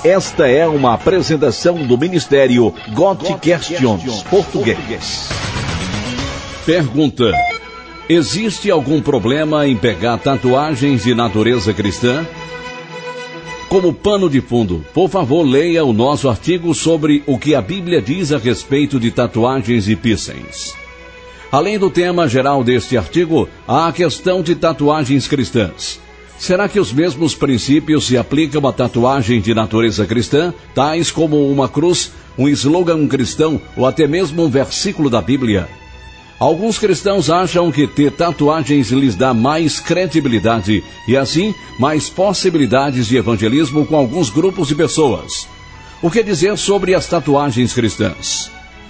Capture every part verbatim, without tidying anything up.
Esta é uma apresentação do Ministério God Questions Português. Pergunta: existe algum problema em pegar tatuagens de natureza cristã? Como pano de fundo, por favor, leia o nosso artigo sobre o que a Bíblia diz a respeito de tatuagens e piercings. Além do tema geral deste artigo, há a questão de tatuagens cristãs. Será que os mesmos princípios se aplicam à tatuagem de natureza cristã, tais como uma cruz, um slogan cristão ou até mesmo um versículo da Bíblia? Alguns cristãos acham que ter tatuagens lhes dá mais credibilidade e, assim, mais possibilidades de evangelismo com alguns grupos de pessoas. O que dizer sobre as tatuagens cristãs?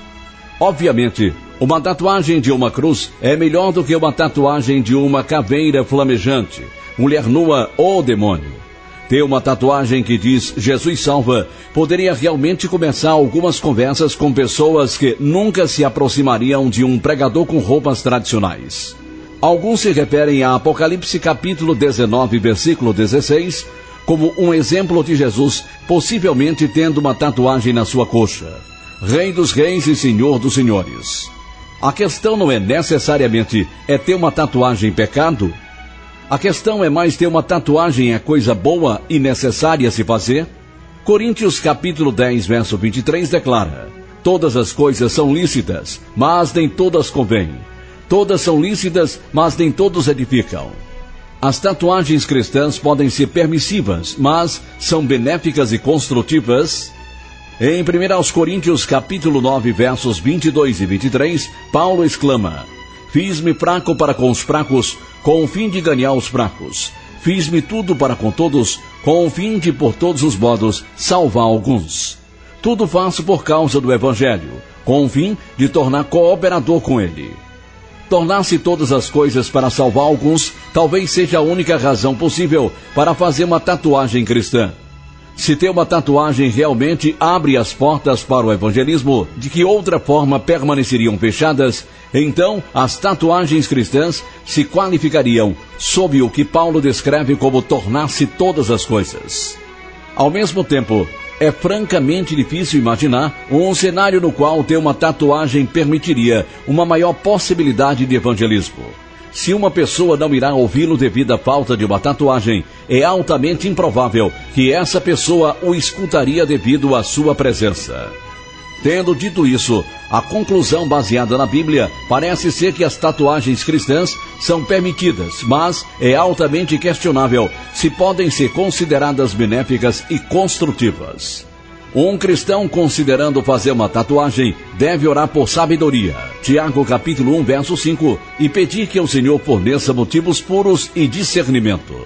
Obviamente, uma tatuagem de uma cruz é melhor do que uma tatuagem de uma caveira flamejante, mulher nua ou demônio. Ter uma tatuagem que diz Jesus salva poderia realmente começar algumas conversas com pessoas que nunca se aproximariam de um pregador com roupas tradicionais. Alguns se referem a Apocalipse capítulo dezenove, versículo dezesseis, como um exemplo de Jesus possivelmente tendo uma tatuagem na sua coxa. Rei dos reis e Senhor dos senhores. A questão não é necessariamente é ter uma tatuagem pecado? A questão é mais ter uma tatuagem é coisa boa e necessária se fazer? Coríntios capítulo dez, verso vinte e três declara: todas as coisas são lícitas, mas nem todas convêm. Todas são lícitas, mas nem todos edificam. As tatuagens cristãs podem ser permissivas, mas são benéficas e construtivas? Em primeira Coríntios capítulo nove, versos vinte e dois e vinte e três, Paulo exclama: fiz-me fraco para com os fracos, com o fim de ganhar os fracos. Fiz-me tudo para com todos, com o fim de, por todos os modos, salvar alguns. Tudo faço por causa do Evangelho, com o fim de tornar cooperador com ele. Tornar-se todas as coisas para salvar alguns, talvez seja a única razão possível para fazer uma tatuagem cristã. Se ter uma tatuagem realmente abre as portas para o evangelismo, de que outra forma permaneceriam fechadas, então as tatuagens cristãs se qualificariam sob o que Paulo descreve como tornar-se todas as coisas. Ao mesmo tempo, é francamente difícil imaginar um cenário no qual ter uma tatuagem permitiria uma maior possibilidade de evangelismo. Se uma pessoa não irá ouvi-lo devido à falta de uma tatuagem, é altamente improvável que essa pessoa o escutaria devido à sua presença. Tendo dito isso, a conclusão baseada na Bíblia parece ser que as tatuagens cristãs são permitidas, mas é altamente questionável se podem ser consideradas benéficas e construtivas. Um cristão considerando fazer uma tatuagem deve orar por sabedoria, Tiago capítulo um, verso cinco, e pedir que o Senhor forneça motivos puros e discernimento.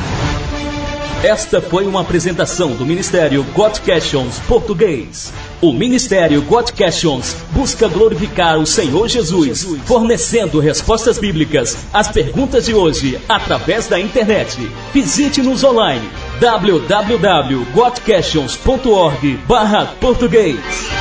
Esta foi uma apresentação do Ministério God Questions Português. O Ministério God Questions busca glorificar o Senhor Jesus, fornecendo respostas bíblicas às perguntas de hoje através da internet. Visite-nos online w w w ponto god questions ponto org barra português.